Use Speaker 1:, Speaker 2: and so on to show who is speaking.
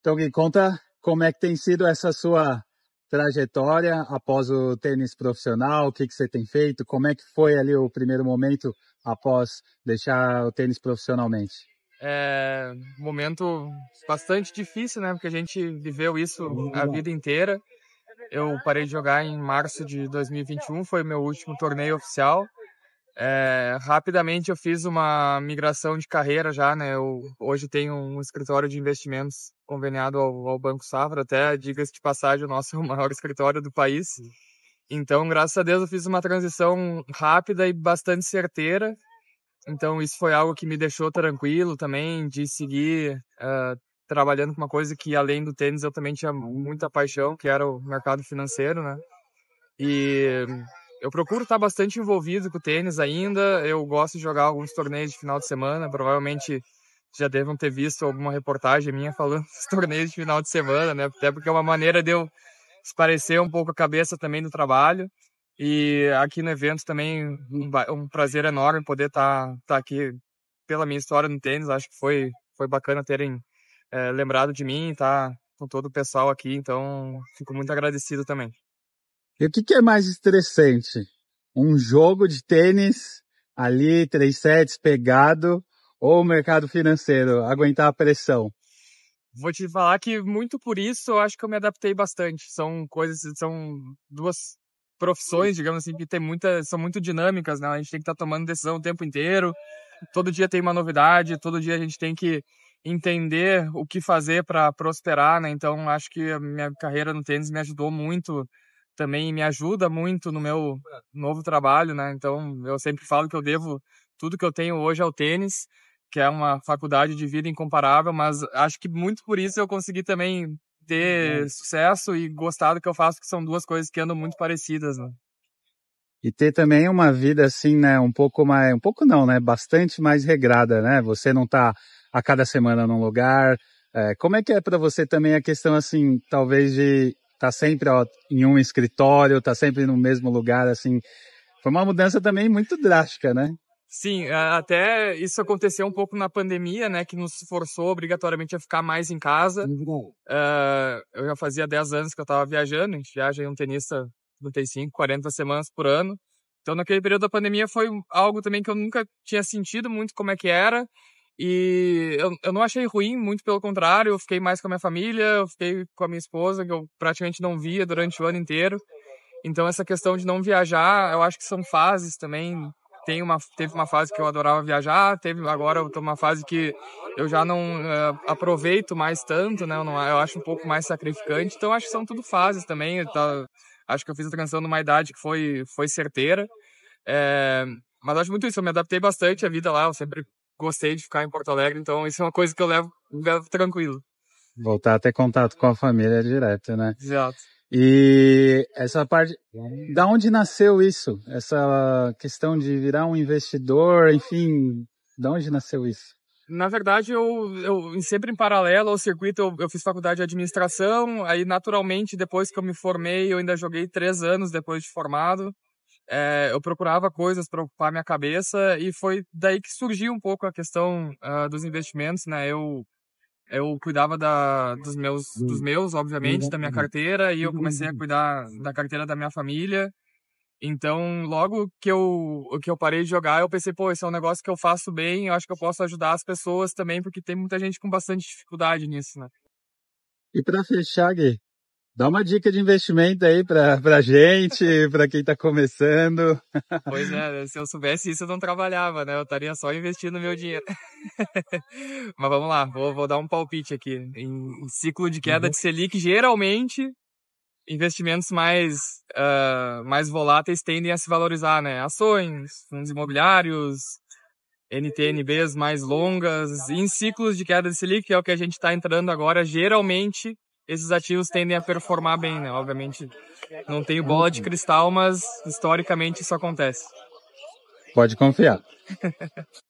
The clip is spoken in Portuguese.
Speaker 1: Então, Gui, conta como é que tem sido essa sua trajetória após o tênis profissional, o que que você tem feito, como é que foi ali o primeiro momento após deixar o tênis profissionalmente?
Speaker 2: Um momento bastante difícil, né? Porque a gente viveu isso a vida inteira. Eu parei de jogar em março de 2021, foi o meu último torneio oficial. Rapidamente eu fiz uma migração de carreira já, né? Eu hoje tenho um escritório de investimentos conveniado ao Banco Safra, até diga-se de passagem, o nosso é o maior escritório do país. Então, graças a Deus, eu fiz uma transição rápida e bastante certeira. Então, isso foi algo que me deixou tranquilo também, de seguir trabalhando com uma coisa que, além do tênis, eu também tinha muita paixão, que era o mercado financeiro, né? E eu procuro estar bastante envolvido com o tênis ainda. Eu gosto de jogar alguns torneios de final de semana. Provavelmente já devam ter visto alguma reportagem minha falando dos torneios de final de semana, né? Até porque é uma maneira de eu esparecer um pouco a cabeça também do trabalho. E aqui no evento também um prazer enorme poder estar aqui pela minha história no tênis. Acho que foi bacana terem lembrado de mim e estar com todo o pessoal aqui. Então, fico muito agradecido também.
Speaker 1: E o que que é mais estressante? Um jogo de tênis ali, 3 sets pegado, ou o mercado financeiro, aguentar a pressão?
Speaker 2: Vou te falar que muito por isso eu acho que eu me adaptei bastante. São duas profissões, digamos assim, que são muito dinâmicas, né? A gente tem que estar tomando decisão o tempo inteiro. Todo dia tem uma novidade, todo dia a gente tem que entender o que fazer para prosperar, né? Então, acho que a minha carreira no tênis me ajudou muito também, me ajuda muito no meu novo trabalho, né? Então, eu sempre falo que eu devo tudo que eu tenho hoje ao tênis, que é uma faculdade de vida incomparável, mas acho que muito por isso eu consegui também ter sucesso e gostar do que eu faço, que são duas coisas que andam muito parecidas, né?
Speaker 1: E ter também uma vida assim, né, um pouco não, né, bastante mais regrada, né? Você não tá a cada semana num lugar. Como é que é para você também a questão assim, talvez de estar sempre em um escritório, estar sempre no mesmo lugar, assim? Foi uma mudança também muito drástica, né?
Speaker 2: Sim, até isso aconteceu um pouco na pandemia, né, que nos forçou obrigatoriamente a ficar mais em casa. Eu já fazia 10 anos que eu estava viajando, a gente viaja em um tenista 35, 40 semanas por ano. Então, naquele período da pandemia foi algo também que eu nunca tinha sentido muito como é que era. E eu não achei ruim, muito pelo contrário, eu fiquei mais com a minha família, eu fiquei com a minha esposa, que eu praticamente não via durante o ano inteiro. Então, essa questão de não viajar, eu acho que são fases também. Teve uma fase que eu adorava viajar, agora eu tô numa fase que eu já não aproveito mais tanto, né? Eu acho um pouco mais sacrificante. Então, acho que são tudo fases também. Acho que eu fiz a transição numa idade que foi certeira. Mas acho muito isso, eu me adaptei bastante à vida lá, eu sempre gostei de ficar em Porto Alegre, então isso é uma coisa que eu levo tranquilo.
Speaker 1: Voltar a ter contato com a família direto, né?
Speaker 2: Exato.
Speaker 1: E essa parte, da onde nasceu isso? Essa questão de virar um investidor, enfim, da onde nasceu isso?
Speaker 2: Na verdade, eu sempre em paralelo ao circuito, eu fiz faculdade de administração, aí naturalmente, depois que eu me formei, eu ainda joguei 3 anos depois de formado. Eu procurava coisas para ocupar minha cabeça e foi daí que surgiu um pouco a questão dos investimentos, né? Eu cuidava dos meus, obviamente, da minha carteira, e eu comecei a cuidar da carteira da minha família. Então, logo que eu parei de jogar, eu pensei, pô, esse é um negócio que eu faço bem, eu acho que eu posso ajudar as pessoas também, porque tem muita gente com bastante dificuldade nisso, né?
Speaker 1: E para fechar, Gui, dá uma dica de investimento aí pra gente, para quem tá começando.
Speaker 2: Pois é, se eu soubesse isso, eu não trabalhava, né? Eu estaria só investindo meu dinheiro. Mas vamos lá, vou dar um palpite aqui. Em ciclo de queda de Selic, geralmente investimentos mais voláteis tendem a se valorizar, né? Ações, fundos imobiliários, NTNBs mais longas. Em ciclos de queda de Selic, que é o que a gente está entrando agora, geralmente esses ativos tendem a performar bem, né? Obviamente não tenho bola de cristal, mas historicamente isso acontece.
Speaker 1: Pode confiar.